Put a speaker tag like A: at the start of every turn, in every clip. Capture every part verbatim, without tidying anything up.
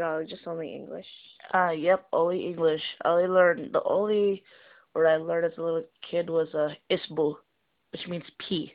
A: Tagalog, just only English.
B: Uh, yep, only English. I only learned the only word I learned as a little kid was uh, isbu, which means pea.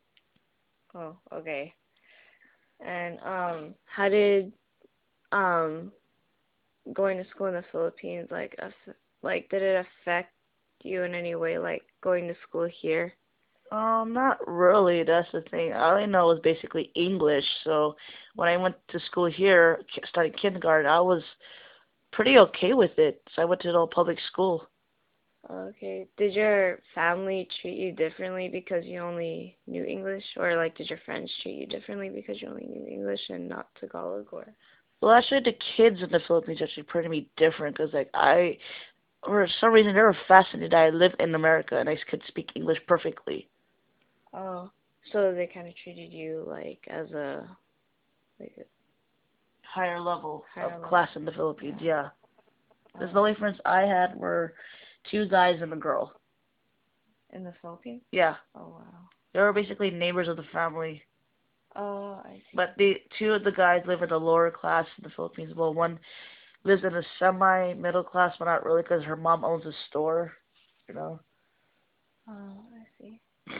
A: Oh, okay. And um, how did um going to school in the Philippines like aff- like did it affect you in any way, like going to school here?
B: Um, not really. That's the thing. All I know is basically English. So when I went to school here, ki- started kindergarten, I was pretty okay with it. So I went to the public school.
A: Okay. Did your family treat you differently because you only knew English, or like did your friends treat you differently because you only knew English and not Tagalog, or?
B: Well, actually, the kids in the Philippines actually treated me different because, like, I, for some reason, they were fascinated that I live in America and I could speak English perfectly.
A: Oh, so they kind of treated you like as a like a
B: Higher level
A: higher
B: of
A: level.
B: class in the Philippines,
A: Yeah.
B: yeah. Because the
A: Oh,
B: only friends I had were two guys and a girl.
A: in the Philippines?
B: Yeah,
A: Oh wow.
B: they were basically neighbors of the family.
A: Oh, I see.
B: But the two of the guys live in the lower class in the Philippines. Well, one lives in a semi middle class, but not really because her mom owns a store. You know.
A: Oh, I see.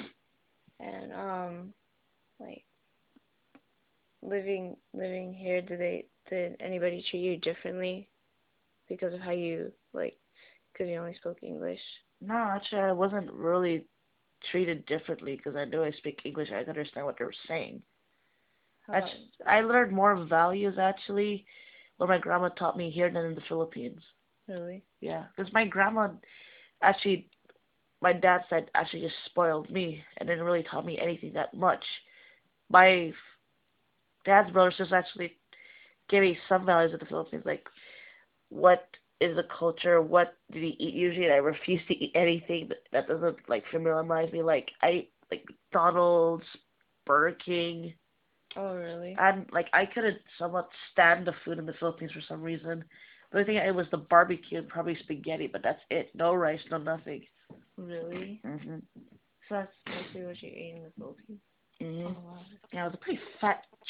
A: And um, like living living here, did they did anybody treat you differently because of how you like because you only spoke English?
B: No, actually, I wasn't really treated differently because I knew I speak English. I could understand what they were saying.
A: How about
B: Actually, I learned more values actually what my grandma taught me here than in the Philippines.
A: really?
B: Yeah, because my grandma actually, my dad's side actually just spoiled me and didn't really taught me anything that much. My dad's brother just actually gave me some values of the Philippines, like what is the culture, what did he eat usually, and I refuse to eat anything that, that doesn't like familiarize me. Like I eat, like McDonald's, Burger King,
A: Oh, really?
B: and like I couldn't somewhat stand the food in the Philippines for some reason. The only thing I ate was the barbecue and probably spaghetti, but that's it. No rice, no nothing.
A: Really?
B: Mhm.
A: So that's mostly what you ate in the Philippines?
B: Mhm.
A: Oh, wow.
B: Yeah, I was a pretty fat